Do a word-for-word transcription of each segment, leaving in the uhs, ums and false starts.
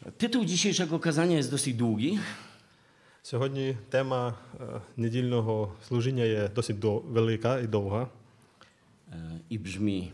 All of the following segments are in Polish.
Tytuł dzisiejszego kazania jest dosyć długi. Сьогодні тема е, недільного служіння є досить до, велика і довга. e, i brzmi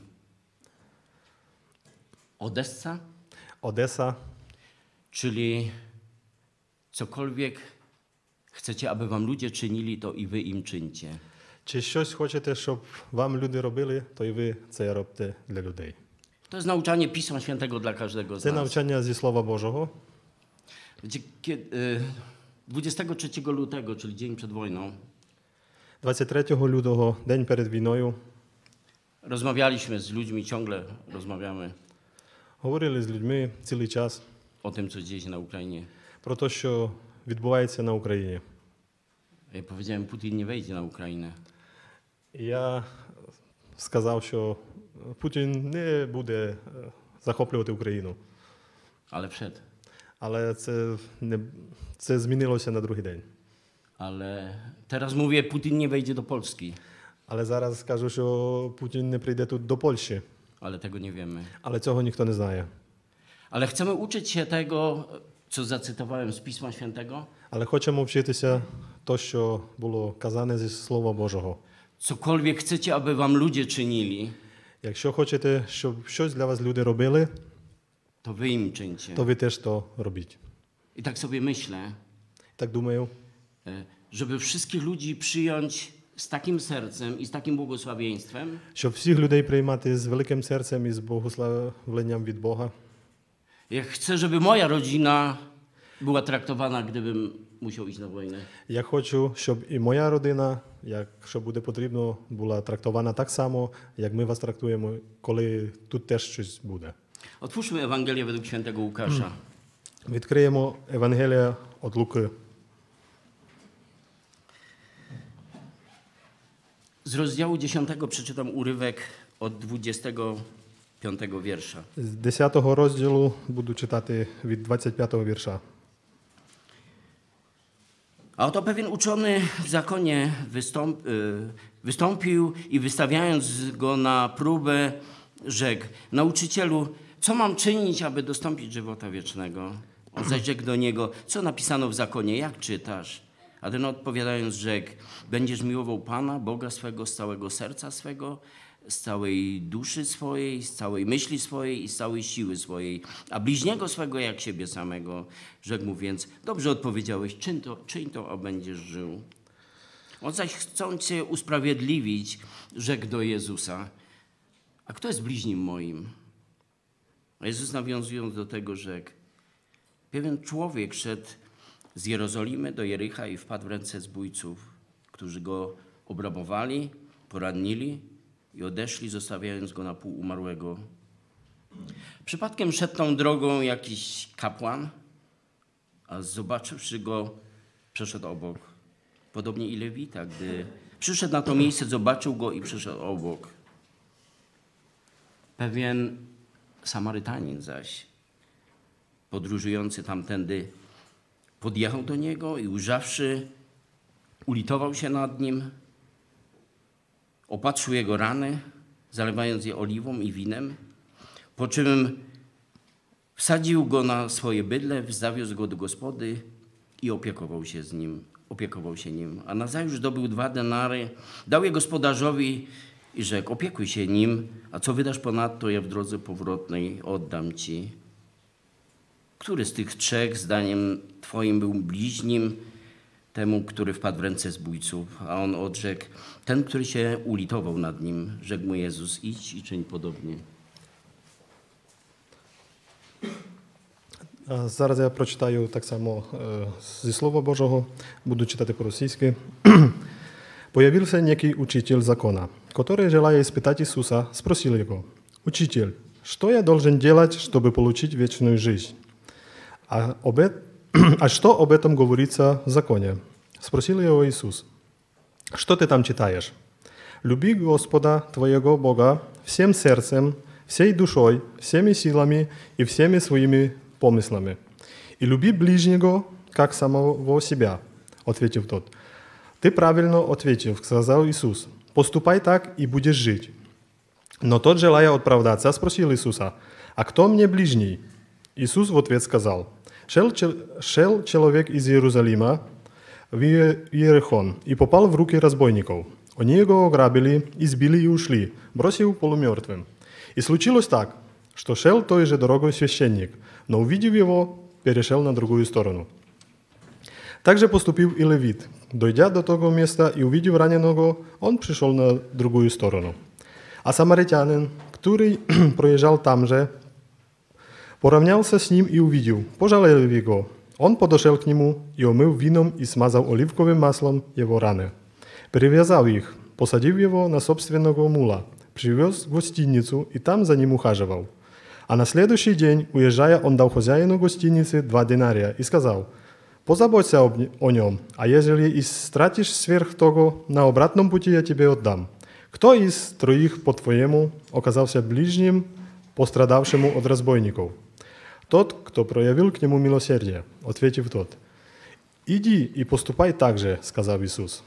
Odessa, Одеса, czyli cokolwiek chcecie, aby wam ludzie czynili, to i wy im czyńcie. чи щось хочете, щоб вам люди робили, то і ви це робите для людей. To jest nauczanie Pisma Świętego dla każdego z Це nas. навчання зі Слова Божого. Wiecie, kiedy, y, dwudziestego trzeciego lutego, czyli dzień przed wojną, двадцять третього лютого, день перед війною, rozmawialiśmy z ludźmi, ciągle rozmawiamy говорили з людьми цілий час o tym, co dzieje się na Ukrainie. про те, що відбувається на Україні. Ja powiedziałem, Putin nie wejdzie na Ukrainę. І я сказав, що Путін не буде е, захоплювати Україну. Ale wszedł. Але це, не, це змінилося на другий день. Ale teraz mówię, Putin nie wejdzie do Polski. Але зараз скажу, що Путін не прийде тут до Польщі. Ale tego nie wiemy. Але цього ніхто не знає. Ale chcemy uczyć się tego, co zacytowałem z Pisma Świętego. Але хочемо вчитися то, що було казане зі Слова Божого. Cokolwiek chcecie, aby wam ludzie czynili, Якщо хочете, щоб щось для вас люди робили, to wy im czyńcie. то ви теж то робіть. I tak sobie myślę, Так думаю, e, żeby wszystkich ludzi przyjąć z takim sercem i z takim błogosławieństwem, щоб всіх людей приймати з великим серцем і з благословенням від Бога. jak chcę, żeby moja rodzina była traktowana, gdybym musiał iść na wojnę. Я хочу, щоб і моя родина, якщо буде потрібно, була трактована так само, як ми вас трактуємо, коли тут теж щось буде. Otwórzmy Ewangelię według świętego Łukasza. Відкриємо Евангелія від Луки. Z rozdziału dziesiątego przeczytam urywek od dwudziestego piątego wiersza. З десятого розділу буду читати від двадцять п'ятого вірша. A oto pewien uczony w zakonie wystąp, y, wystąpił i wystawiając go na próbę, rzekł: Nauczycielu, co mam czynić, aby dostąpić żywota wiecznego? On zaś rzekł do niego: co napisano w zakonie, jak czytasz? A ten odpowiadając rzekł: będziesz miłował Pana, Boga swego z całego serca swego, z całej duszy swojej, z całej myśli swojej i z całej siły swojej, a bliźniego swego jak siebie samego. Rzekł mu więc: dobrze odpowiedziałeś, czyń to, czyń to, a będziesz żył. On zaś, chcąc się usprawiedliwić, rzekł do Jezusa: a kto jest bliźnim moim? A Jezus, nawiązując do tego, rzekł: pewien człowiek szedł z Jerozolimy do Jericha i wpadł w ręce zbójców, którzy go obrabowali, poranili i odeszli, zostawiając go na pół umarłego. Przypadkiem szedł tą drogą jakiś kapłan, a zobaczywszy go, przeszedł obok. Podobnie i Lewita, gdy przyszedł na to miejsce, zobaczył go i przeszedł obok. Pewien Samarytanin zaś, podróżujący tamtędy, podjechał do niego i ujrzawszy, ulitował się nad nim, opatrzył jego rany, zalewając je oliwą i winem, po czym wsadził go na swoje bydle, zawiózł go do gospody i opiekował się z nim, opiekował się nim. A nazajutrz zdobył dwa denary, dał je gospodarzowi i rzekł: opiekuj się nim, a co wydasz ponadto, ja w drodze powrotnej oddam ci. Który z tych trzech, zdaniem twoim, był bliźnim temu, który wpadł w ręce zbójców? A on odrzekł: ten, który się ulitował nad nim. Rzekł mu Jezus: idź i czyń podobnie. А зараз я прочитаю так само е, зі Слова Божого, буду читати по-російськи. «Появился некий учитель закона, который, желая испытать Иисуса, спросил его: «Учитель, что я должен делать, чтобы получить вечную жизнь?» А, об, а что об этом говорится в законе? Спросил его Иисус: «Что ты там читаешь? Люби Господа твоего Бога всем сердцем, всей душой, всеми силами и всеми своими помыслами. И люби ближнего, как самого себя», — ответил тот. «Ты правильно ответил», — сказал Иисус. «Поступай так, и будешь жить». Но тот, желая оправдаться, спросил Иисуса: «А кто мне ближний?» Иисус в ответ сказал: «Шел, чел- шел человек из Иерусалима в Ие- Иерихон и попал в руки разбойников. Они его ограбили, избили и ушли, бросив полумертвым. И случилось так, что шел той же дорогой священник, но, увидев его, перешел на другую сторону. Также поступил и левит. Дойдя до того места и увидев раненого, он пришел на другую сторону. А самаритянин, который проезжал там же, поравнялся с ним и увидел, пожалел его. Он подошел к нему и омыл вином и смазал оливковым маслом его раны. Перевязал их, посадив его на собственного мула, привез в гостиницу и там за ним ухаживал. А на следующий день, уезжая, он дал хозяину гостиницы два динария и сказал: «Позаботься об- о нем, а ежели истратишь сверх того, на обратном пути я тебе отдам». Кто из троих, по-твоему, оказался ближним, пострадавшему от разбойников? Тот, кто проявил к нему милосердие, ответив тот. «Иди и поступай так же», сказал Иисус.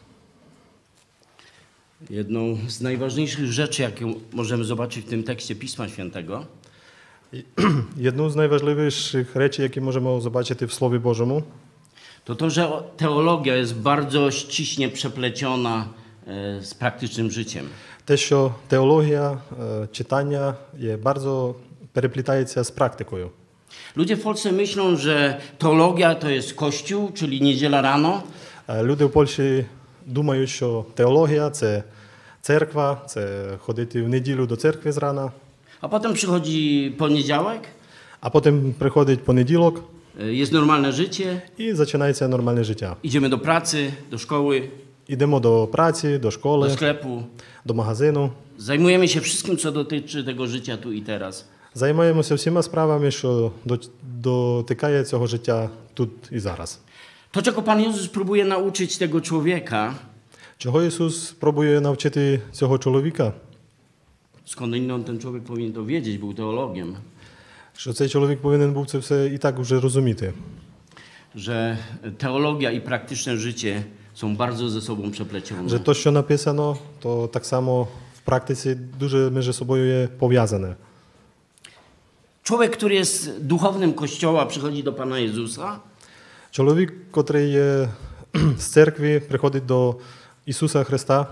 Jedną z najważniejszych rzeczy, jakie możemy zobaczyć w tym tekście Pisma Świętego, Jedną z najważniejszych rzeczy, jakie możemy zobaczyć w Słowie Bożemu, to to, że teologia jest bardzo ściśle przepleciona e, z praktycznym życiem. те, що теологія, е, читання є дуже переплітається з практикою. Ludzie w Polsce myślą, że teologia to jest kościół, czyli niedziela rano, Е, Люди в Польщі думають, що теологія – це церква, це ходити в неділю до церкви зрана, a potem przychodzi poniedziałek, а потім приходить понеділок e, jest normalne życie, і починається нормальне життя. idziemy do pracy, do szkoły, Ідемо до праці, до do школи, sklepu, до магазину, zajmujemy się wszystkim, co dotyczy tego życia tu i teraz. займаємося всіма справами, що до- дотикає цього життя тут і зараз. To, czego Pan Jezus próbuje nauczyć tego człowieka, Чого Ісус пробує навчити цього чоловіка? skąd inny on ten człowiek powinien to wiedzieć, był teologiem, Що цей чоловік повинен був це все і так вже розуміти. że teologia i praktyczne życie są bardzo ze sobą przeplecione. Że to, що написано, то так само в практиці дуже між собою є пов'язане. Człowiek, który jest duchownym Kościoła, przychodzi do Pana Jezusa Чоловік, котрий є з церкви, приходить до Ісуса Христа,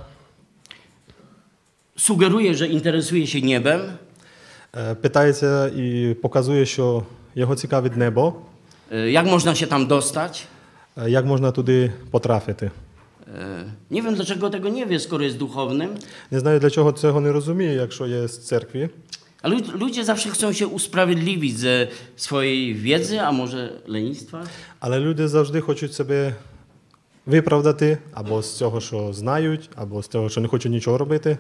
sugeruje, że interesuje się niebem, е, питається і показує, що його цікавить небо, e, jak można się tam dostać. е, як можна туди потрапити. E, Nie wiem, dlaczego tego nie wie, skoro jest duchownym, Не знаю, для чого цього не розуміє, якщо є з церкви. ale lud- ludzie zawsze chcą się usprawiedliwić ze swojej wiedzy, a może lenistwa. Але люди завжди хочуть себе виправдати або з цього, що знають, або з того, що не хочуть нічого робити.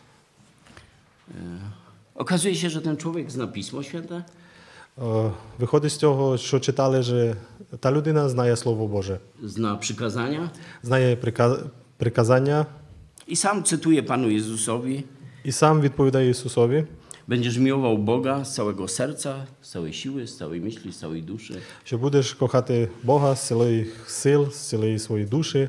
Okazuje się, że ten człowiek zna Pismo Święte, Е, Виходить з цього, що читали, що та людина знає Слово Боже, zna przykazania знає прика- приказання i sam cytuje Panu Jezusowi: і сам відповідає Ісусові, będziesz miłował Boga z całego serca, z całej siły, z całej myśli, z całej duszy. що будеш кохати Бога з цілих сил, з цілої своєї душі.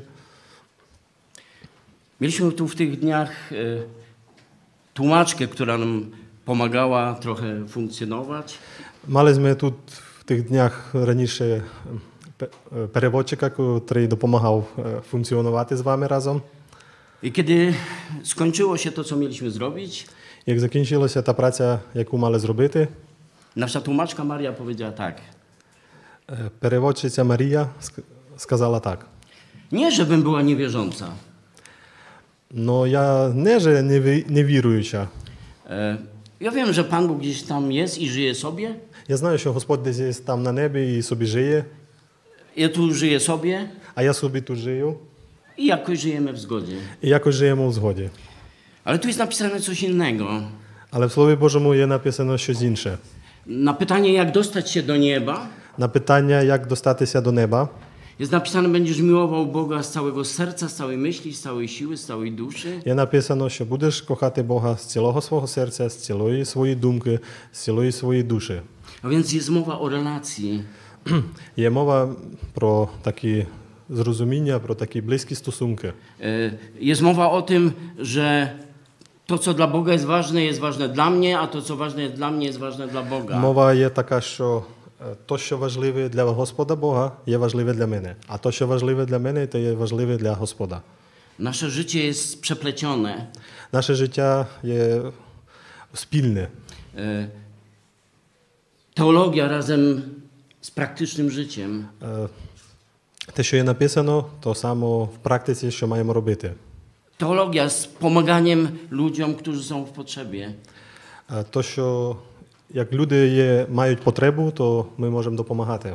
Mieliśmy tu w tych dniach e, tłumaczkę, która nam pomagała trochę funkcjonować. Мали ми тут в тих днях раніше пе- переводчика, який допомагав е, функціонувати з вами разом. I kiedy skończyło się to, co mieliśmy zrobić, Як закінчилася та праця, яку мали зробити, nasza tłumaczka Maria powiedziała tak: е, переводчиця Марія ск- сказала так. nie, żebym była niewierząca. Ну, я не же не, ві- не віруюча. E, Ja wiem, że Pan Bóg gdzieś tam jest i żyje sobie. Я знаю, що Господь десь є там на небі і собі жиє, Ja tu żyję sobie а я собі тут жию. i jakoś żyjemy w zgodzie. І якось живемо в згоді. Ale tu jest napisane coś innego. Але в Слові Божому є написано щось інше. Na pytanie, jak dostać się do nieba, На питання, як достатися до неба, jest napisane: będziesz miłował Boga z całego serca, z całej myśli, z całej siły, z całej duszy. є написано, що будеш кохати Бога з цілого свого серця, з цілої своєї думки, з цілої своєї душі. A więc jest mowa o relacji. Є мова про такі зрозуміння, про такі близькі стосунки. E, Jest mowa o tym, że to, co dla Boga jest ważne, jest ważne dla mnie, a to, co ważne jest dla mnie, jest ważne dla Boga. Мова є така, що Е, То, що важливе для Господа Бога, є важливе для мене. А то, що важливе для мене, то є важливе для Господа. Nasze życie jest przeplecione. Наше життя є спільне. E, Teologia razem z praktycznym życiem. Е, Те, що є написано, то само в практиці, що маємо робити. Teologia z pomaganiem ludziom, którzy są w potrzebie. Е, То, що як люди є, мають потребу, то ми можемо допомагати.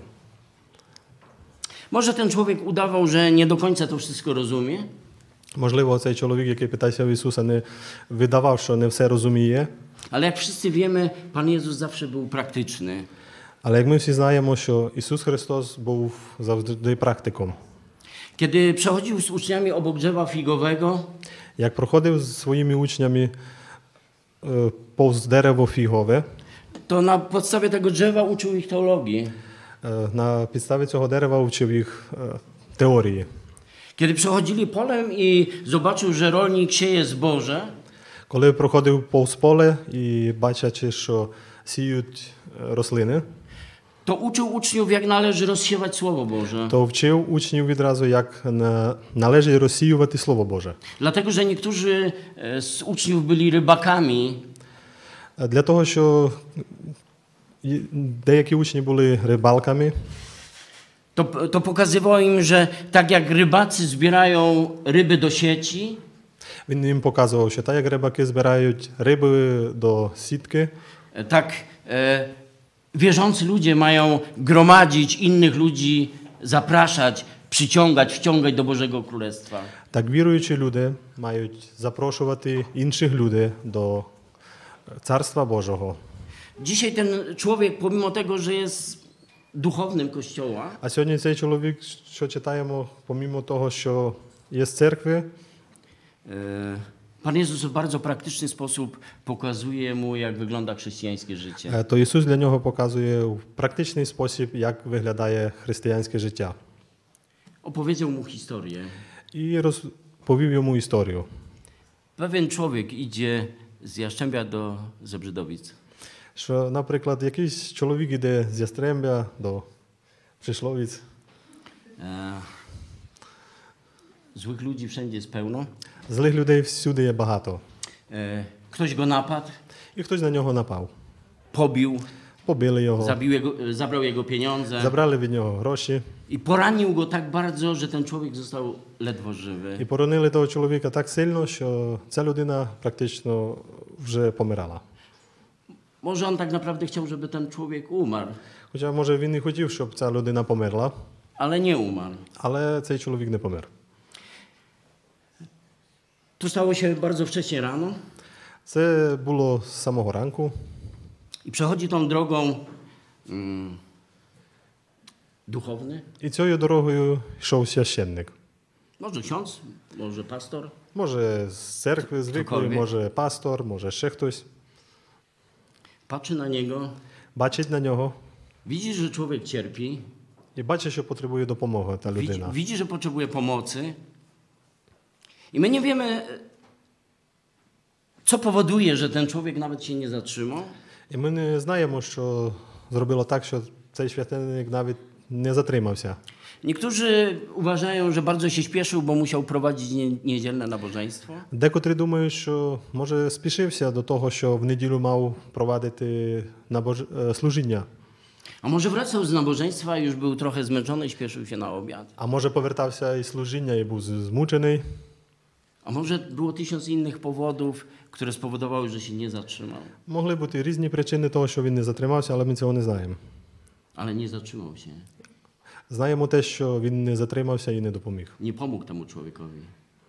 Może ten człowiek udawał, że nie do końca to wszystko rozumie, Можливо, цей чоловік, який питався в Ісуса, не видавав, що не все розуміє. ale jak wszyscy wiemy, Pan Jezus zawsze był praktyczny. Але як ми всі знаємо, що Ісус Христос був завжди практиком. Kiedy przechodził z uczniami obok drzewa figowego, Як проходив з своїми учнями е, повз дерево фігове, to na podstawie tego drzewa uczył ich teologii. е, на підставі цього дерева вчив їх е, теорії. Kiedy przechodzili polem i zobaczył, że rolnik sieje zboże, Коли проходив повз поле і бачачи, що сіють е, рослини, to uczył uczniów, jak należy rozsiewać Słowo Boże. то вчив учнів відразу, як на- належить розсіювати Слово Боже. Dlatego, że niektórzy e, z uczniów byli rybakami, Е, Для того, що і- деякі учні були рибалками, to, to pokazywało im, że tak jak rybacy zbierają ryby do sieci, він їм показував, що так як рибаки збирають риби до сітки, e, tak e, wierzący ludzie mają gromadzić innych ludzi, zapraszać, przyciągać, wciągać do Bożego Królestwa. так віруючі люди мають запрошувати інших людей до Царства Божого. Dzisiaj ten człowiek, pomimo tego, że jest duchownym Kościoła, А сьогодні цей чоловік, що читаємо, помімо того, що є з церкви, e, Pan Jezus w bardzo praktyczny sposób pokazuje mu, jak wygląda chrześcijańskie życie. е, то Ісус для нього показує в практичний спосіб, як виглядає християнське життя. Opowiedział mu historię. І розповів йому історію. Pewien człowiek idzie z Jaszczębia do Zebrzydowic. Що, наприклад, якийсь чоловік іде з Ястрембя до Przyszłowic. E, złych ludzi wszędzie jest pełno. Злих людей всюди є багато. E, ktoś go napadł, І хтось на нього напав. pobił, Побили його, zabił jego, e, zabrał jego pieniądze забрали від нього гроші i poranił go tak bardzo, że ten człowiek został ledwo żywy. і поронили того чоловіка так сильно, що ця людина практично вже помирала. Może on tak naprawdę chciał, żeby ten człowiek umarł, Хоча, може, він і хотів, щоб ця людина померла, ale nie umarł. але цей чоловік не помер. To stało się bardzo wcześnie rano Це було з самого ранку. i przechodzi tą drogą mm, duchowny, І цією дорогою йшов священник. może ksiądz, może pastor. Може, з церкви звиклий, Хто-колвік. може пастор, може ще хтось. Patrzy na niego, Бачить на нього widzi, że człowiek cierpi, і бачить, що потребує допомоги та widzi, людина. widzi, że potrzebuje pomocy. I my nie wiemy, co powoduje, że ten człowiek nawet się nie zatrzymał. І ми не знаємо, що зробило так, що цей священник навіть не затримався. Niektórzy uważają, że bardzo się śpieszył, bo musiał prowadzić nie, niedzielne nabożeństwo. Декотрі думають, що може спішився до того, що в неділю мав провадити набож... е, служіння. A może wracał z nabożeństwa i już był trochę zmęczony i śpieszył się na obiad. А може повертався із служіння і був zmuczений. A może było tysiąc innych powodów, które spowodowały, że się nie zatrzymał. Могли бути різні причини того, що він не затримався, але ми цього не знаємо. Ale nie zatrzymał się. Знаємо те, що він не затримався і не допоміг. Nie pomógł temu człowiekowi.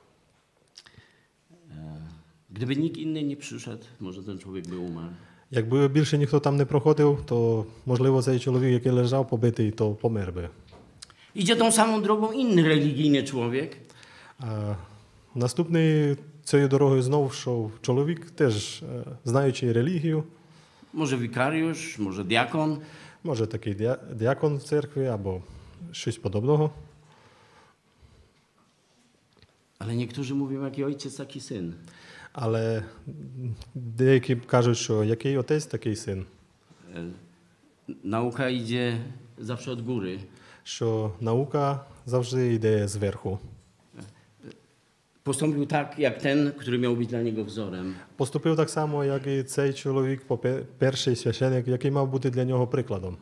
E, Gdyby nikt inny nie przyszedł, może ten człowiek by umarł. Якби більше ніхто там не проходив, то, можливо, цей чоловік, який лежав побитий, то помер би. Idzie tą samą drogą inny religijny człowiek. А наступний цією дорогою знову йшов чоловік, теж е, знаючи релігію, Może wikariusz, może diakon. може такий дя- діакон в церкві або щось подобного. Ale niektórzy mówią, jaki ojciec, taki syn. Але деякі кажуть, що який отець, такий син. E, Nauka idzie zawsze od góry. що наука завжди йде зверху. Postąpił tak, jak ten, który miał być dla niego wzorem. Поступив так само, як і цей чоловік, попе- перший священик, який мав бути для нього прикладом.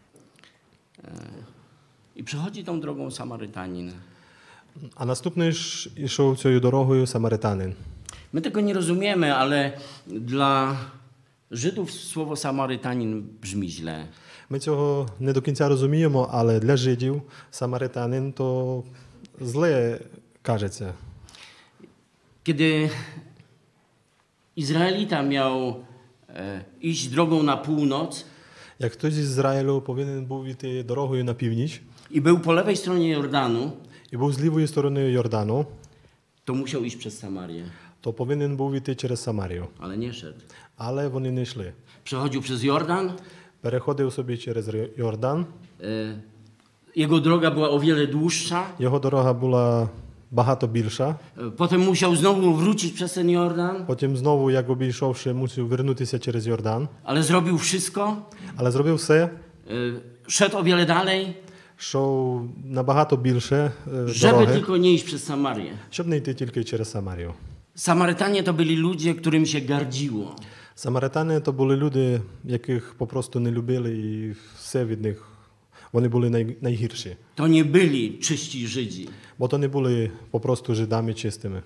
I przechodzi tą drogą Samarytanin. А наступний ж ішов цією дорогою самаританин. My tego nie rozumiemy, ale dla Żydów słowo Samarytanin brzmi źle. Ми цього не до кінця розуміємо, але для жидів самаританин то зле кажеться. Kiedy Izraelita miał e, iść drogą na północ Як хтось з Ізраїлю повинен був йти дорогою на північ i był po lewej stronie Jordanu, і був з лівої сторони Йордану, to musiał iść przez Samarię, то повинен був йти через Самарію. ale nie szedł. Але вони не йшли. Przechodził przez Jordan, Переходив собі через Йордан. e, jego droga była o wiele dłuższa, Його дорога була багато більша. e, potem musiał znowu wrócić przez ten Jordan, Потім знову, як обійшовши, мусив вернутися через Йордан. ale zrobił wszystko, Але зробив все, e, szedł o wiele dalej, йшов набагато більше е, żeby дороги, tylko nie iść przez Samarię. щоб не йти тільки через Самарію. Samarytanie to byli ludzie, którym się gardziło. Самаритани то були люди, яких попросту не любили, і все від них, вони були най, найгірші. To nie byli czyści Żydzi. Бо то не були попросту жидами чистими.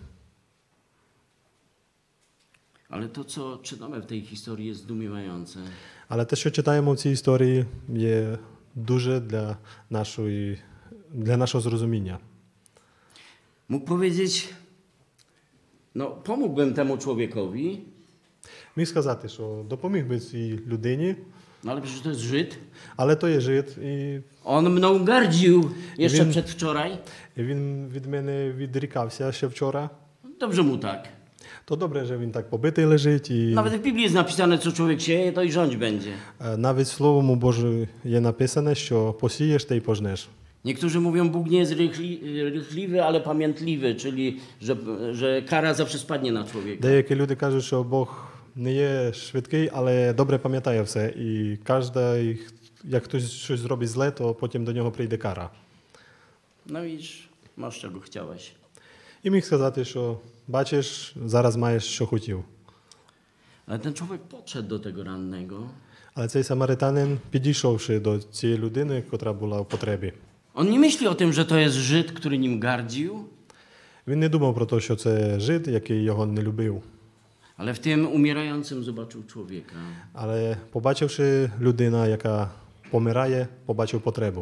Ale to, co czytamy w tej historii, jest zdumiewające. Але те, що читаємо в цій історії, є дуже для, нашої, для нашого зрозуміння. Mógł powiedzieć, no pomógłbym temu człowiekowi, Міг сказати, що допоміг би цій людині, no ale przecież to jest Żyd. але то є жид, і On mną gardził jeszcze Wiem- przedwczoraj. він від мене відрікався ще вчора. Dobrze mu tak. То добре, що він так побитий лежить, і Nawet w Biblii jest napisane, co człowiek sieje, to i rządź będzie. е, навіть в Словому Божу є написане, що посієш, та й пожнеш. Niektórzy mówią, Bóg nie jest rychli, rychliwy, ale pamiętliwy, czyli że, że kara zawsze spadnie na człowieka. Деякі люди кажуть, що Бог не є швидкий, але добре пам'ятає все. І кожен, як хтось щось зробить зле, то потім до нього прийде кара. No i masz czego chciałeś. І міг сказати, що бачиш, зараз маєш, що хотів. Ale ten człowiek podszedł do tego rannego. Але цей самаританин, підійшовши до цієї людини, яка була в потребі, On nie myśli o tym, że to jest Żyd, który nim gardził, він не думав про те, що це жид, який його не любив. ale w tym umierającym zobaczył człowieka. Але побачивши людину, яка помирає, побачив потребу.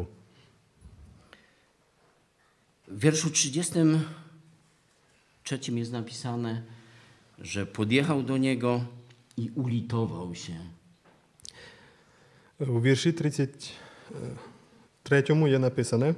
W wierszu trzydziestym trzecim jest napisane, że podjechał do niego i ulitował się. У вірші тридцять третьому є написане: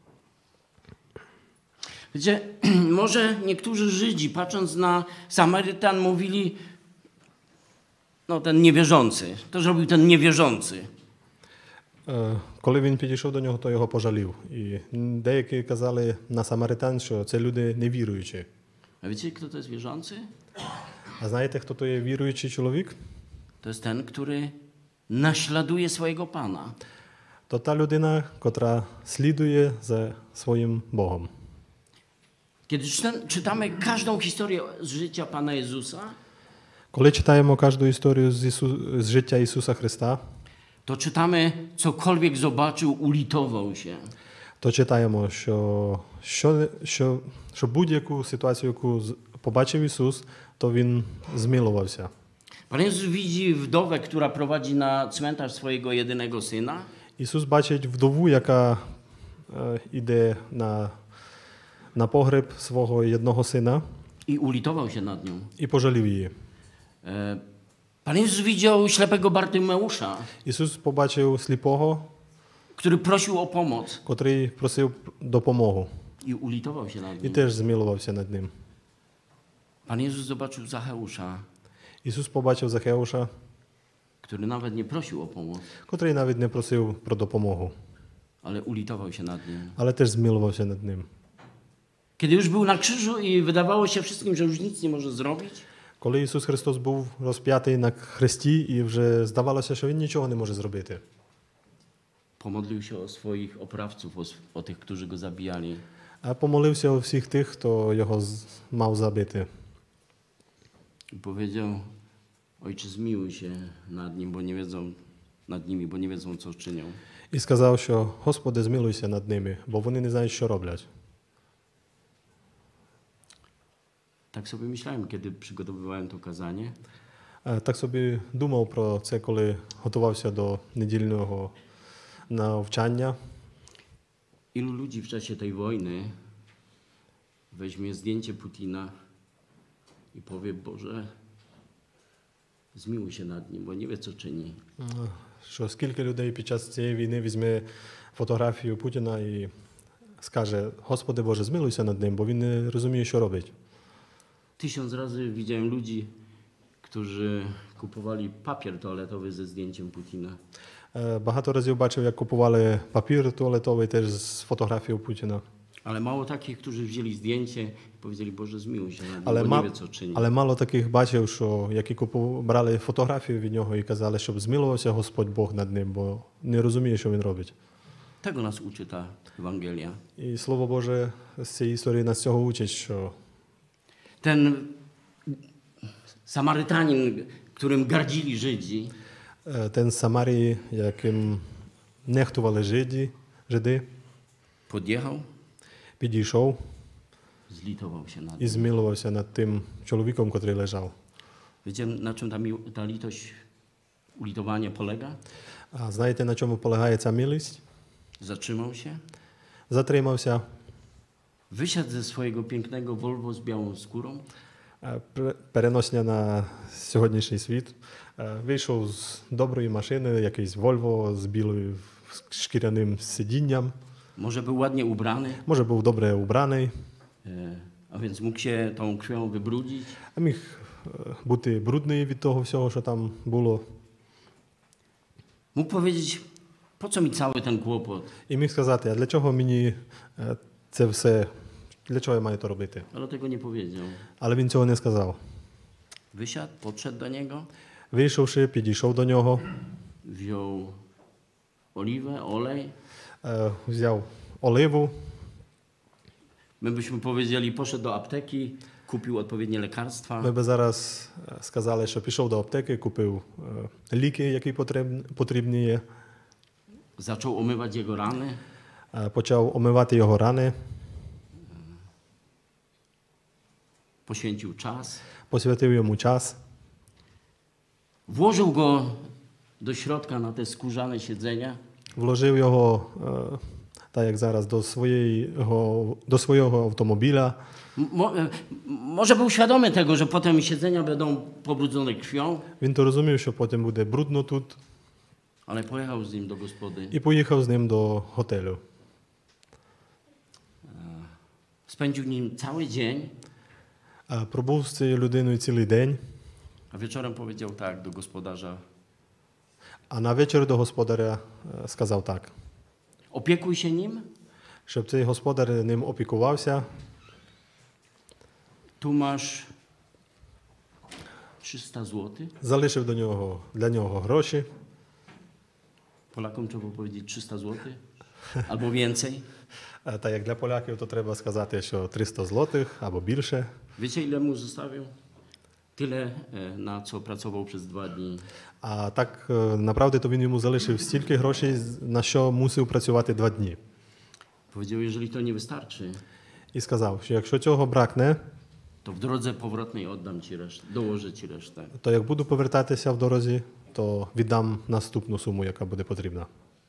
Wiecie, może niektórzy Żydzi, patrząc na Samarytan, mówili, no ten niewierzący, to zrobił ten niewierzący. е, коли він підійшов до нього, то його пожалів. І деякі казали на самаритан, що це люди невіруючі. A wiecie, kto to jest wierzący? А знаєте, хто то є віруючий чоловік? To jest ten, który naśladuje swojego Pana. То та людина, котра слідує за своїм Богом. Kiedy czyta- czytamy każdą historię z życia Pana Jezusa, Коли читаємо кожну історію з, Ісу... з життя Ісуса Христа, to czytamy, cokolwiek zobaczył, ulitował się. то читаємо, що, що, що, що будь-яку ситуацію, яку з- побачив Ісус, то Він змилувався. Pan Jezus widzi wdowę, która prowadzi na cmentarz swojego jedynego syna Ісус бачить вдову, яка е, іде на, на погреб свого одного сина, i ulitował się nad nią. і пожалів її. E, Pan Jezus widział ślepego Bartymeusza, Ісус побачив сліпого, który prosił o pomoc котрий просив допомогу, i ulitował się nad і nim. теж змилувався над ним. Pan Jezus zobaczył Zacheusza, Ісус побачив Захеуша, który nawet nie prosił o pomoc, котрий навіть не просив про допомогу, ale ulitował się nad nim. але теж змилувався над ним. Kiedy już był na krzyżu i wydawało się wszystkim, że już nic nie może zrobić, Коли Ісус Христос був розп'ятий на хресті і вже здавалося, що Він нічого не може зробити. Pomodlił się o swoich oprawców, o, sw- o tych, którzy go zabijali. А помолився у всіх тих, хто його з- мав забити. I powiedział, Ojcze, zmiłuj się nad nim, bo nie wiedzą, nad nimi, bo nie wiedzą, co czynią. І сказав, що Господи, змилуйся над ними, бо вони не знають, що роблять. Tak sobie myślałem, kiedy przygotowywałem to kazanie. Е, Так собі думав про це, коли готувався до недільного навчання. Ilu ludzi w czasie tej wojny weźmie zdjęcie Putina i powie, Boże, zmiłuj się nad nim, bo nie wie, co czyni. Е, Що скільки людей під час цієї війни візьме фотографію Путіна і скаже: Господи Боже, змилуйся над ним, бо він не розуміє, що робить. Tysiąc razy widziałem ludzi, którzy kupowali papier toaletowy ze zdjęciem Putina. Е, Багато разів бачив, як купували папір туалетовий теж з фотографією Путіна. Ale mało takich, którzy wzięli zdjęcie i powiedzieli, Boże, zmiłuj się nad nim, Але, bo ма... nie wie, co czyni. Але мало таких бачив, що які купу... брали фотографію від нього і казали, щоб змилувався Господь Бог над ним, бо не розуміє, що він робить. Tego nas uczy ta Ewangelia. І Слово Боже з цієї історії нас цього учить, що Ten Samarytanin, którym gardzili Żydzi, е, ten з Самарії, яким нехтували жиді, жиди, podjechał, підійшов zlitował się nad і nim. змилувався над тим чоловіком, котрий лежав. Wiecie, na czym ta, mił- ta litość, ulitowanie polega? А знаєте, на чому полягає ця милість? Zatrzymał się, Затримався, wysiadł ze swojego pięknego Volvo z białą skórą, е, пер- переносня на сьогоднішній світ. Е, Вийшов з доброї машини, якийсь Volvo з білою шкіряним сидінням. może był ładnie ubrany, Може, був добре убраний, e, a więc mógł się tą krwią wybrudzić. а міг е, бути брудний від того всього, що там було. Mógł powiedzieć, po co mi cały ten kłopot? І міг сказати, а для чого мені е, це все, для чого я маю то робити? Ale tego nie powiedział. Але він цього не сказав. Wysiadł, podszedł do niego, Вийшовши, підійшов до нього, wziął oliwę, olej. е, взяв оливу. My byśmy powiedzieli, poszedł do apteki, kupił odpowiednie Ми lekarstwa, би зараз е, сказали, що пішов до аптеки, купив е, ліки, які потрібні, потрібні є, zaczął omywać jego rany, е, почав омивати його рани, poświęcił czas, посвятив йому час, włożył go do środka na te skórzane siedzenia, вложив його, е, так як зараз, до, своєї, до свого автомобіля. Mo, e, może był świadomy tego, że potem siedzenia będą pobrudzone krwią, Він то розумів, що потім буде брудно тут, ale pojechał z nim do gospody. і поїхав з ним до готелю. Spędził nim cały dzień, Е, Пробув з цією людиною цілий день, a wieczorem powiedział tak do gospodarza: а на вечір до господаря е, сказав так, opiekuj się nim, щоб цей господар ним опікувався. tu masz trzysta złotych. Залишив до нього, для нього гроші. Polakom trzeba powiedzieć trzysta złotych albo więcej. Е, Та як для поляків, то треба сказати, що триста злотих або більше. Wiecie, ile mu zostawił? Tyle, e, na co pracował przez dwa dni. А так, е, направді, то він йому залишив стільки грошей, на що мусив працювати два дні. Powiedział, jeżeli to nie wystarczy, І сказав, що якщо цього бракне, to w drodze powrotnej oddam ci resztę, dołożę ci resztę. то як буду повертатися в дорозі, то віддам наступну суму, яка буде потрібна.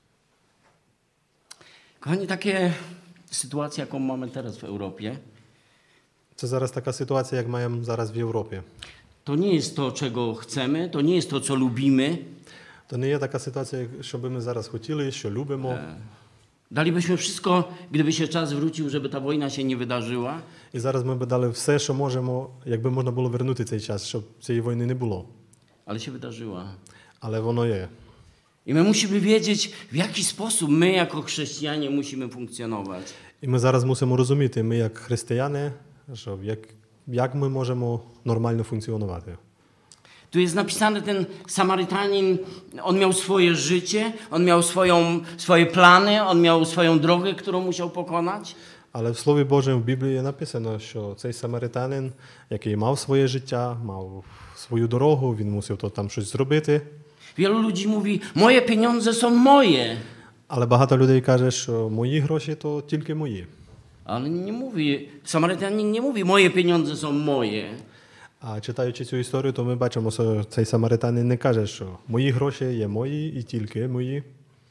Kochani, takie sytuacje, jaką mamy teraz w Europie, Це зараз така ситуація, як маємо зараз в Європі. to nie jest to, czego chcemy, to nie jest to, co lubimy. То не є така ситуація, що би ми зараз хотіли, що любимо. Dalibyśmy wszystko, gdyby się czas wrócił, żeby ta wojna się nie wydarzyła, І зараз ми б дали все, що можемо, якби можна було вернути цей час, щоб цієї війни не було. ale się wydarzyła. Але воно є. I my musimy wiedzieć, w jaki sposób my jako chrześcijanie musimy funkcjonować. І ми зараз мусимо розуміти, ми як християни, що як, як ми можемо нормально функціонувати. Tu jest napisane, ten Samarytanin, on miał swoje życie, on miał swoją, swoje plany, on miał swoją drogę, którą musiał pokonać. Але в Слові Божому в Біблії написано, що цей самаритянин, який мав своє життя, мав свою дорогу, він мусив то там щось зробити. Wielu ludzi mówi, moje pieniądze są moje. Але багато людей каже, що мої гроші то тільки мої. Ale nie mówi, Samarytanin nie mówi, moje pieniądze są moje. А читаючи цю історію, то ми бачимо, що цей самаритянин не каже, що мої гроші є мої і тільки мої.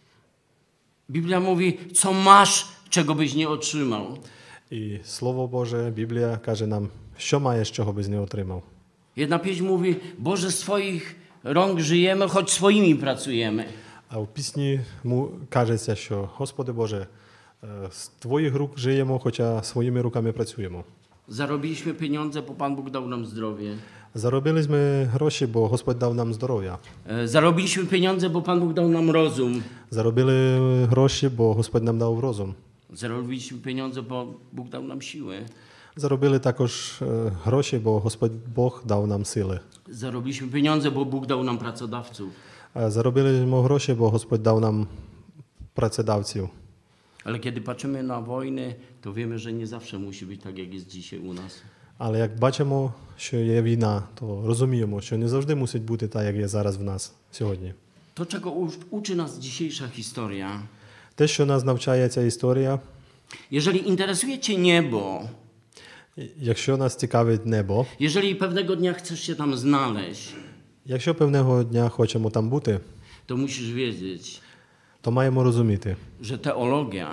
Biblia mówi, co masz, czego byś nie otrzymał. І Слово Боже, Біблія каже нам, що маєш, чого би з не отримав. Jedna pieśń mówi, Boże, z Twoich rąk żyjemy, choć swoimi pracujemy. А в пісні му кажеться, що Господи Боже, з Твоїх рук живемо, хоча своїми руками працюємо. Zarobiliśmy pieniądze, bo Pan Bóg dał nam zdrowie. Заробили ми гроші, бо Господь дав нам здоров'я. E, Zarobiliśmy pieniądze, bo Pan Bóg dał nam rozum. Заробили гроші, бо Господь нам дав розум. Zarobiliśmy pieniądze, bo Bóg dał nam siłę. Заробили також е, гроші, бо Господь Бог дав нам сили. Zarobiliśmy pieniądze, bo Bóg dał nam pracodawców. Е, Заробили ми гроші, бо Господь дав нам працедавців. Ale kiedy patrzymy na wojny, to wiemy, że nie zawsze musi być tak, jak jest dzisiaj u nas. Але як бачимо, що є війна, то розуміємо, що не завжди мусить бути так, як є зараз в нас сьогодні. To, czego u- uczy nas dzisiejsza historia. Те, що нас навчає ця історія, Jeżeli interesuje Cię niebo, якщо нас цікавить небо, jeżeli pewnego dnia chcesz się tam znaleźć, якщо певного дня хочемо там бути, to musisz wiedzieć, то маємо розуміти, że teologia,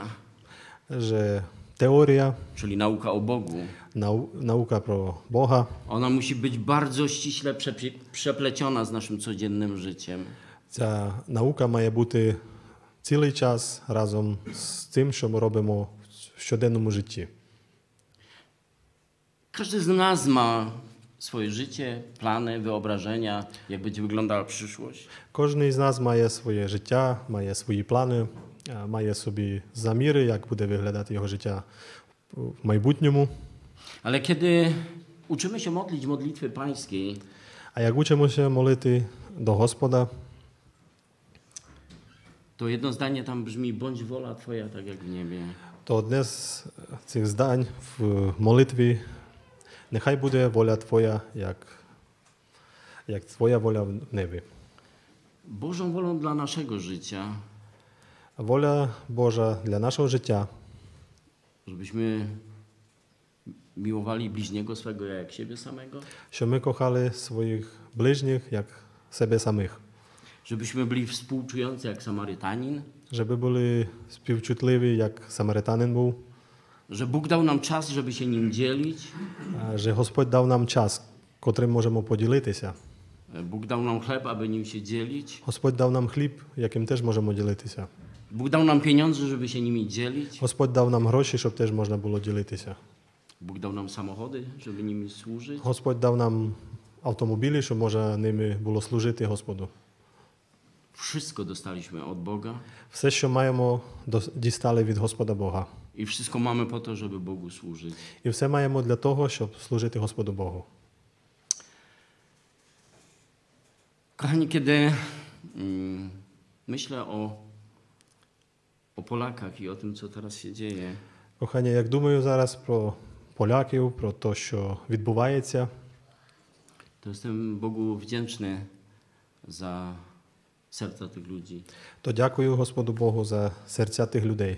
що теорія, czyli nauka o Bogu, нау- наука про Бога, ona musi być bardzo ściśle przepie- przepleciona z naszym codziennym życiem. ця наука має бути цілий час разом з тим, що ми робимо в щоденному житті. Każdy z nas ma swoje życie, plany, wyobrażenia, jak będzie wyglądała przyszłość. Кожен із нас має своє життя, має свої плани, е, має собі заміри, як буде виглядати його життя в майбутньому. Ale kiedy uczymy się modlić modlitwy pańskiej, А як учимося молити до Господа, to jedno zdanie tam brzmi, bądź wola Twoja, tak jak w niebie. то одне з цих здань в молитві нехай буде воля Твоя, як, як Твоя воля в небі. Bożą wolą dla naszego życia, Воля Божа для нашого життя, żebyśmy miłowali bliźniego swego jak siebie samego, щоб ми кохали своїх ближніх, як себе самих, żebyśmy byli współczujący jak Samarytanin, щоб були співчутливі, як самаритянин був, że Bóg dał nam czas, żeby się nim dzielić, а, що Господь дав нам час, котрим можемо поділитися. Bóg dał nam chleb, aby nim się dzielić, Господь дав нам хліб, яким теж можемо ділитися. Bóg dał nam pieniądze, żeby się nimi dzielić, Господь дав нам гроші, щоб теж можна було ділитися. Bóg dał nam samochody, żeby nimi służyć. Господь дав нам автомобілі, щоб можна ними було служити Господу. Wszystko dostaliśmy od Boga Все, що маємо, дос- дістали від Господа Бога. i wszystko mamy po to, żeby Bogu służyć. І все маємо для того, щоб служити Господу Богу. Kochani, kiedy mm, myślę o, o Polakach i o tym, co teraz się dzieje, Кохання, як думаю зараз про поляків, про те, що відбувається, to jestem Bogu wdzięczny za serca tych ludzi. то дякую Господу Богу за серця тих людей.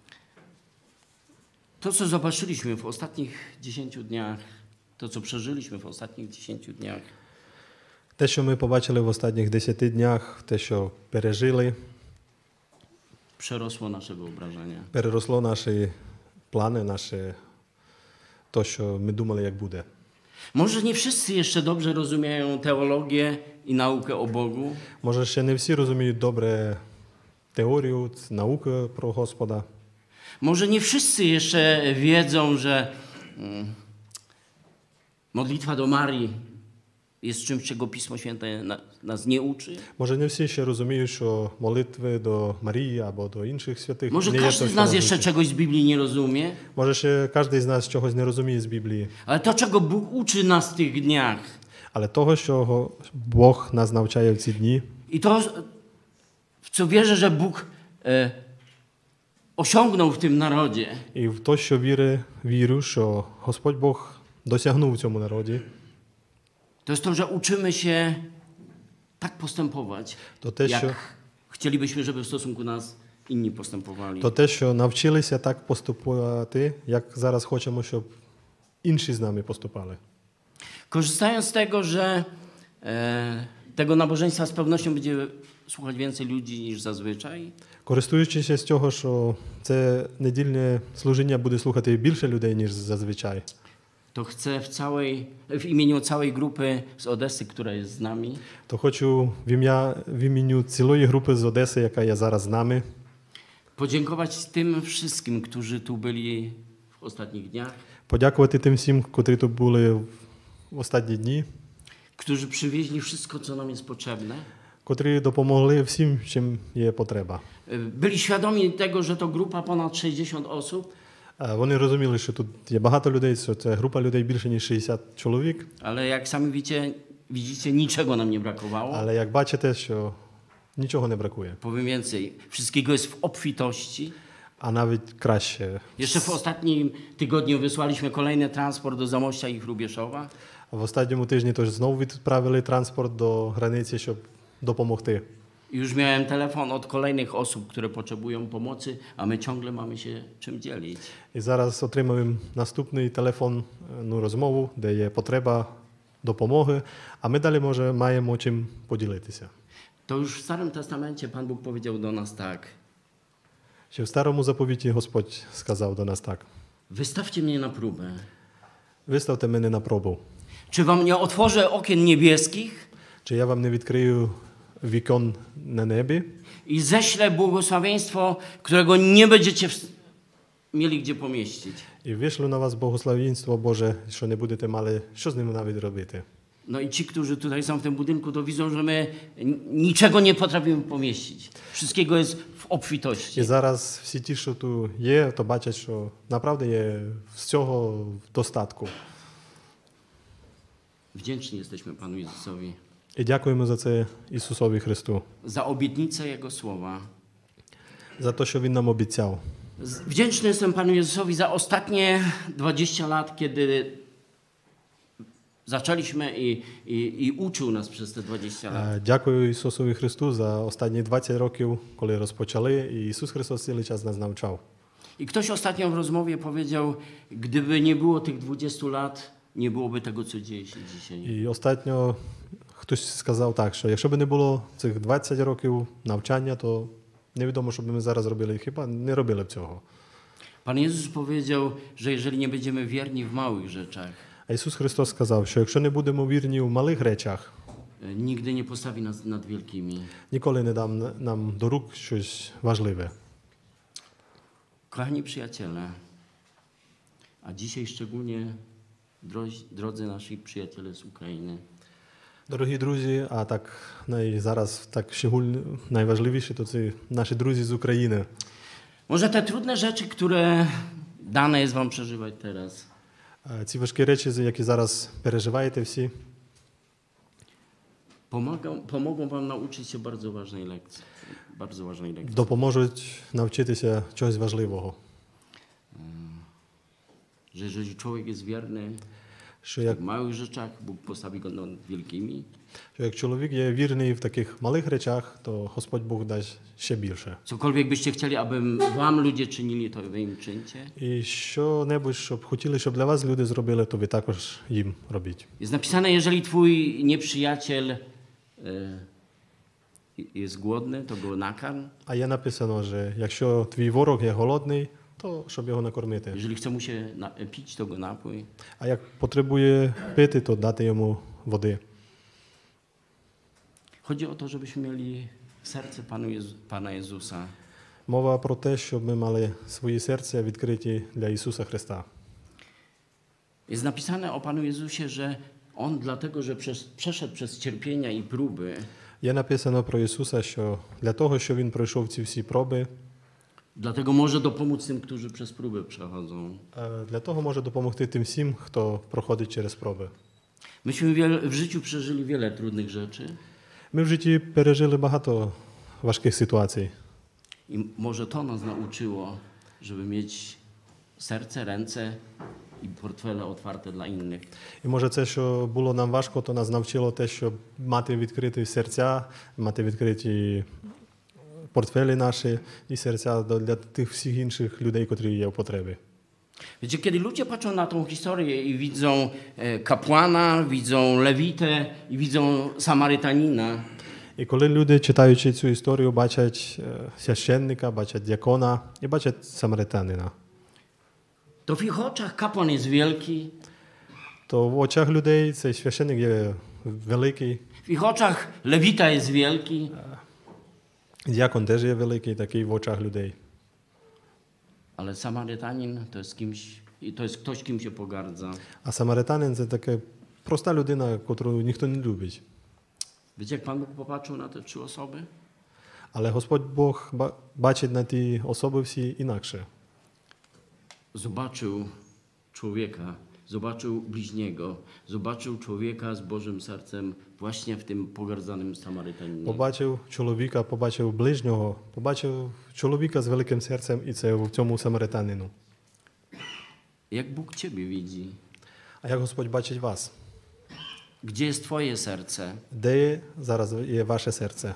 To, co zobaczyliśmy w ostatnich dziesięciu dniach, to, co przeżyliśmy w ostatnich dziesięciu dniach, Те, що ми побачили в останніх десяти днях, те, що пережили, przerosło nasze wyobrażenia. переросло наші плани, наше то, що ми думали, як буде. Może nie wszyscy jeszcze dobrze rozumieją teologię i naukę o Bogu, Може, ще не всі розуміють добре теорію, науку про Господа. może nie wszyscy jeszcze wiedzą, że mm, modlitwa do Marii jest czymś, czego Pismo Święte na, nas nie uczy. Може, не всі ще розуміють, що молитви до Марії або до інших святих Może не є każdy то, z що nas нас jeszcze учить. czegoś z Biblii nie rozumie, Може, ще кожен з нас чогось не розуміє з Біблії. ale to, czego Bóg uczy nas w tych dniach, але того, що Бог нас навчає в ці дні, I to, w co wierzę, że Bóg e, osiągnął w tym narodzie, і в те, що віри, вірю, що Господь Бог досягнув в цьому народі, to jest to, że uczymy się tak postępować, to те, jak що, chcielibyśmy, żeby w stosunku nas inni postępowali. то те, що навчилися так поступати, як зараз хочемо, щоб інші з нами поступали. Korzystając z tego, że e, tego nabożeństwa z pewnością będzie słuchać więcej ludzi niż zazwyczaj, Користуючись з цього, що це недільне служіння буде слухати більше людей, ніж зазвичай, to chcę w, całej, w imieniu całej grupy z Odessy, która jest z nami, то хочу в ім'я в ім'ю цілої групи з Одеси, яка є зараз з нами, podziękować tym wszystkim, którzy tu byli w ostatnich dniach, подякувати тим всім, котрі тут були в останні дні, którzy przywieźli wszystko, co nam jest potrzebne. котрі допомогли всім, чим є потреба. Byli świadomi tego, że to grupa ponad sześćdziesiąt osób, Е, Вони розуміли, що тут є багато людей, що це група людей більше, ніж шістдесят чоловік, ale jak sami widzicie, widzicie, niczego nam nie brakowało. але як бачите, що нічого не бракує, Powiem więcej, wszystkiego jest w obfitości. а навіть краще. Jeszcze w ostatnim tygodniu wysłaliśmy kolejny transport do Zamościa i Hrubieszowa. В останньому тижні теж знову відправили транспорт до границі, щоб допомогти. I już miałem telefon od kolejnych osób, które potrzebują pomocy, a my ciągle mamy się czym dzielić. І зараз отримуємо наступний телефон, ну, розмову, де є потреба допомоги, а ми далі, може, маємо чим поділитися. To już w Starym Testamencie Pan Bóg powiedział do nas tak. Ще в Старому заповіті Господь сказав до нас так: Wystawcie mnie na próbę. «Виставте мене на пробу, Czy wam nie otworzę okien niebieskich чи я вам не відкрию вікон на небі i ześlę błogosławieństwo, którego nie będziecie w... mieli gdzie pomieścić. і вишлю на вас благословінство Боже, що не будете мали, що з ним навіть робити». No i ci, którzy tutaj są w tym budynku, to widzą, że my niczego nie potrafimy pomieścić. Wszystkiego jest w obfitości. І зараз всі ті, що тут є, то бачать, що направду є всього в достатку. Wdzięczni jesteśmy Panu Jezusowi І дякуємо за це Ісусові Христу, za obietnicę Jego słowa. за те, що Він нам обіцяв. Z- Wdzięczny jestem Panu Jezusowi za ostatnie dwadzieścia lat, kiedy zaczęliśmy i, i, i uczył nas przez te dwadzieścia lat. Е, Дякую Ісусові Христу за останні двадцять років, коли розпочали, і Ісус Христос цілий час нас навчав. I ktoś ostatnio w rozmowie powiedział, gdyby nie było tych dwudziestu lat, nie byłoby tego, co dzieje się dzisiaj. І останньо хтось сказав так, що якщо б не було цих двадцять років навчання, то невідомо, що б ми зараз робили, хіба не робили б цього. Pan Jezus powiedział, że jeżeli nie będziemy wierni w małych rzeczach, А Ісус Христос сказав, що якщо не будемо вірні в малих речах, e, nigdy nie postawi nas nad wielkimi. ніколи не дам нам до рук щось важливе. Kochani przyjaciele, a dzisiaj szczególnie drodzy, drodzy nasi przyjaciele z Ukrainy, Дорогі друзі, а так най, зараз так щегуль, найважливіше, то це наші друзі з України. może te trudne rzeczy, które dane jest wam przeżywać teraz, Е, Ці важкі речі, які зараз переживаєте всі, pomogą, pomogą wam nauczyć się bardzo ważnej lekcji. Bardzo ważnej lekcji. допоможуть навчитися чогось важливого. Że jeżeli człowiek jest wierny Що як, w małych rzeczach, Bóg postawi go nad wielkimi. що як чоловік є вірний в таких малих речах, то Господь Бог дасть ще більше. Cokolwiek byście chcieli, aby wam ludzie czynili, to wy im czyńcie. І що-небудь, щоб хотіли, щоб для вас люди зробили, то ви також їм робіть. Jest napisane, jeżeli twój nieprzyjaciel e, jest głodny, to go nakarm. А є написано, що якщо твій ворог є голодний, то щоб його накормити. Jeżeli chce mu się na, pić, to go napój. А як потребує пити, то дати йому води. Chodzi o to, żebyśmy mieli serce Panu Jezu, Pana Jezusa. Мова про те, щоб ми мали свої серця відкриті для Ісуса Христа. Jest napisane o Panu Jezusie, że On dlatego, że przez, przeszedł przez cierpienia i próby, Є написано про Ісуса, що для того, що Він пройшов ці всі проби, dlatego może dopomóc tym, którzy przez próby przechodzą. е, для того може допомогти тим всім, хто проходить через проби. Myśmy wiele, w życiu przeżyli wiele trudnych rzeczy Ми в житті пережили багато важких ситуацій. i może to nas nauczyło, żeby mieć serce, ręce i portfele otwarte dla innych. І може це, що було нам важко, то нас навчило те, щоб мати відкриті серця, мати відкриті портфелі наші і серця для тих всіх інших людей, котрі є в потребі. Wiecie, kiedy ludzie patrzą na tą historię i widzą e, kapłana, widzą lewitę i widzą Samarytanina, І коли люди, читаючи цю історію, бачать е, священника, бачать діакона і бачать самаритянина, to w ich oczach kapłan jest wielki, то в очах людей цей священник є великий, w ich oczach lewita jest wielki, діакон теж є великий, такий в очах людей. ale Samarytanin to jest kimś, i to jest ktoś, kim się pogardza. А самаритянин – це така проста людина, яку ніхто не любить. Wiecie, jak Pan Bóg popatrzył na te trzy osoby? Але Господь Бог ба- бачить на ті особи всі інакше. Zobaczył człowieka, zobaczył bliźniego, zobaczył człowieka z Bożym sercem właśnie w tym pogardzanym Samarytaninie. Побачив чоловіка, побачив ближнього, побачив чоловіка з великим серцем, і це в цьому самаритянину. Jak Bóg Ciebie widzi? А як Господь бачить вас? Gdzie jest Twoje serce? Де є зараз є ваше серце?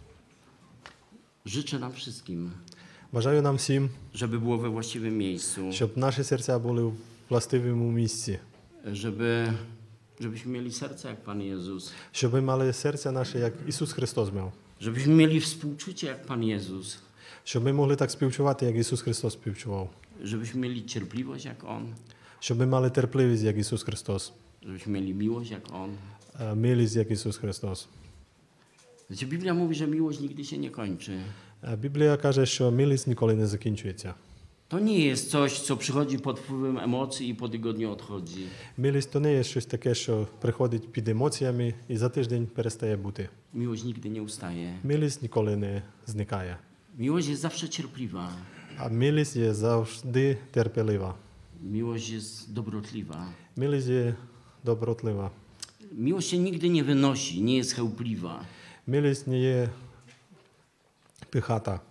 Życzę nam wszystkim, Бажаю нам всім, żeby było we właściwym miejscu, щоб наші серця були в властивому місці, żeby, żebyśmy mieli serce jak Pan Jezus, щоб ми мали серця наше, як Ісус Христос мав, żebyśmy mieli współczucie jak Pan Jezus, щоб ми могли так співчувати, як Ісус Христос співчував, żebyśmy mieli cierpliwość jak On, щоб ми мали терпливість, як Ісус Христос, żebyśmy mieli miłość jak On. е, милість, як Ісус Христос. Wiecie, Biblia mówi, że miłość nigdy się nie kończy. Е, Біблія каже, що милість ніколи не закінчується. To nie jest coś, co przychodzi pod wpływem emocji i po tygodniu odchodzi. Милість то не є щось таке, що приходить під емоціями і за тиждень перестає бути. Miłość nigdy nie ustaje. Милість ніколи не зникає. Miłość jest zawsze cierpliwa. А милість є завжди терпелива. Miłość jest dobrotliwa. Милість є добротлива. Miłość się nigdy nie wynosi, nie jest chełpliwa. Милість не є пихата.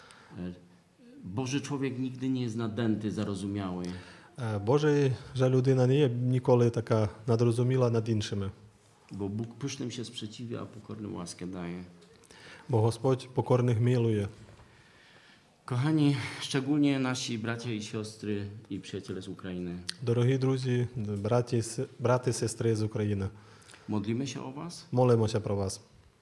Boży człowiek nigdy nie jest nadęty, zarozumiały. Е, Божий же людина не є ніколи така надрозуміла над іншими. Bo Bóg pysznym się sprzeciwia, a pokornym łaskę daje. Бо Господь покорних милує. Kochani, szczególnie nasi bracia i siostry i przyjaciele z Ukrainy. Дорогі друзі, браті, с- брати, сестри з України, Modlimy się o was. молимося про вас.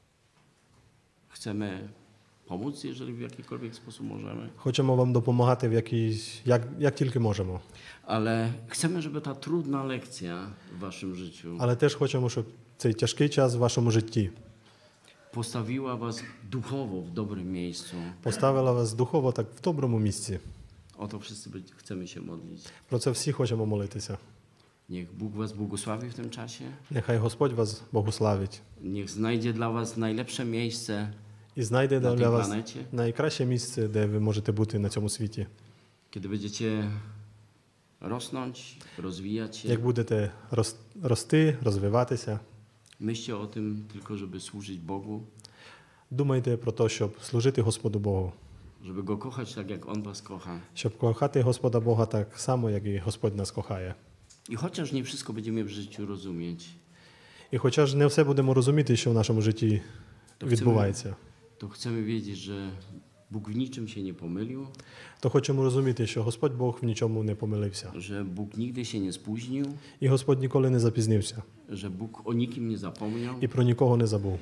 Chcemy pomóc, jeżeli w jakikolwiek sposób możemy. Хочемо вам допомагати в якійсь, як, як тільки можемо. Ale chcemy, żeby ta trudna lekcja w waszym życiu Але теж хочемо, щоб цей тяжкий час в вашому житті postawiła was duchowo w dobrym miejscu. поставила вас духово так в доброму місці. O to wszyscy być- chcemy się modlić. Про це всі хочемо молитися. Niech Bóg was błogosławi w tym czasie. Нехай Господь вас благословить Niech znajdzie dla was najlepsze miejsce і знайде na tej для вас planecie, найкраще місце, де ви можете бути на цьому світі. kiedy będziecie rosnąć, rozwijać się. Як будете рос- рости, розвиватися, Myślcie o tym tylko, żeby służyć Bogu, думайте про те, щоб служити Господу Богу, żeby Go kochać tak, jak On was kocha. щоб кохати Господа Бога так само, як і Господь нас кохає. I chociaż nie wszystko będziemy w życiu rozumieć, І хоча ж не все будемо розуміти, що в нашому житті to chcemy, відбувається, to chcemy wiedzieć, że Bóg w niczym się nie pomylił, то хочемо розуміти, що Господь Бог в нічому не помилився. że Bóg nigdy się nie spóźnił, І Господь ніколи не запізнився, że Bóg o nikim nie zapomniał. і про нікого не забув.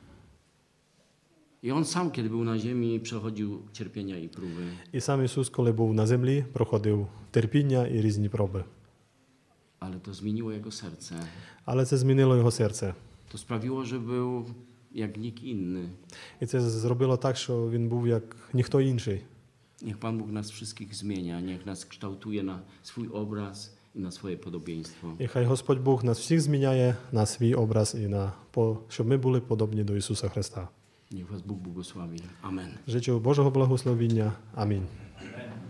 I On sam, kiedy był na ziemi, przechodził cierpienia i próby. І сам Ісус, коли був на землі, проходив терпіння і різні проби. Ale to zmieniło Jego serce. Але це змінило його серце. To sprawiło, że był jak nikt inny. І це зробило так, що він був як ніхто інший. Niech Pan Bóg nas wszystkich zmienia, niech nas kształtuje na swój obraz i na swoje podobieństwo. І хай Господь Бог нас всіх зміняє на свій образ і на по- щоб ми були подобні до Ісуса Христа. Niech Was Bóg błogosławi. Amen. Życzę Bożego благословення. Амінь.